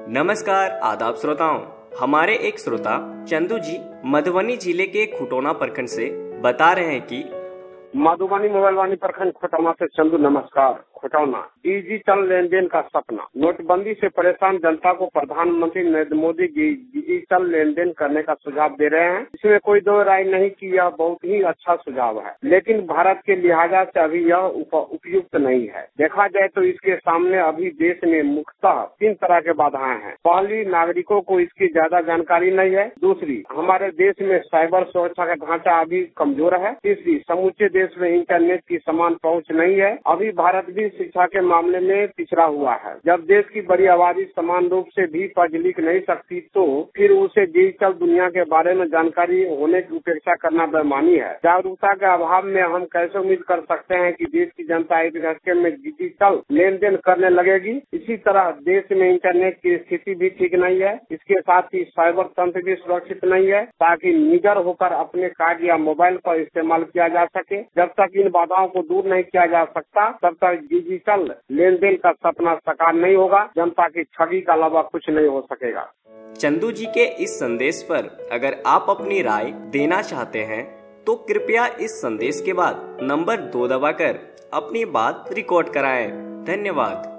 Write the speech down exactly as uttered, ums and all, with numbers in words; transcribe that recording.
नमस्कार आदाब श्रोताओं। हमारे एक श्रोता चंदू जी मधुबनी जिले के खुटौना प्रखंड से बता रहे हैं कि मधुबनी मोबाइल वानी प्रखंड खुटौना से चंदू नमस्कार। खुटौना डिजिटल लेन देन का सपना। नोटबंदी से परेशान जनता को प्रधानमंत्री नरेंद्र मोदी डिजिटल लेन देन करने का सुझाव दे रहे हैं। इसमें कोई दो राय नहीं कि यह बहुत ही अच्छा सुझाव है, लेकिन भारत के लिहाजा से अभी यह उपयुक्त नहीं है। देखा जाए तो इसके सामने अभी देश में मुख्यतः तीन तरह के बाधाएं हैं। पहली, नागरिकों को इसकी ज्यादा जानकारी नहीं है। दूसरी, हमारे देश में साइबर सुरक्षा का ढांचा अभी कमजोर है। तीसरी, समूचे देश में इंटरनेट की समान पहुंच नहीं है। अभी भारत भी शिक्षा के मामले में पिछड़ा हुआ है। जब देश की बड़ी आबादी समान रूप से भी पढ़ लिख नहीं सकती, तो फिर उसे डिजिटल दुनिया के बारे में जानकारी होने की उपेक्षा करना बेईमानी है। जागरूकता के अभाव में हम कैसे उम्मीद कर सकते हैं कि देश की जनता एक घंटे में डिजिटल लेन देन करने लगेगी। इसी तरह देश में इंटरनेट की स्थिति भी ठीक नहीं है। इसके साथ ही साइबर तंत्र भी सुरक्षित नहीं है, ताकि निडर होकर अपने कार्ड या मोबाइल का इस्तेमाल किया जा सके। जब तक इन बाधाओं को दूर नहीं किया जा सकता, तब तक डिजिटल लेन देन का सपना साकार नहीं होगा। जनता की छवि का अलावा कुछ नहीं हो सकेगा। चंदू जी के इस संदेश पर अगर आप अपनी राय देना चाहते हैं तो कृपया इस संदेश के बाद नंबर दो दबाकर अपनी बात रिकॉर्ड कराएं। धन्यवाद।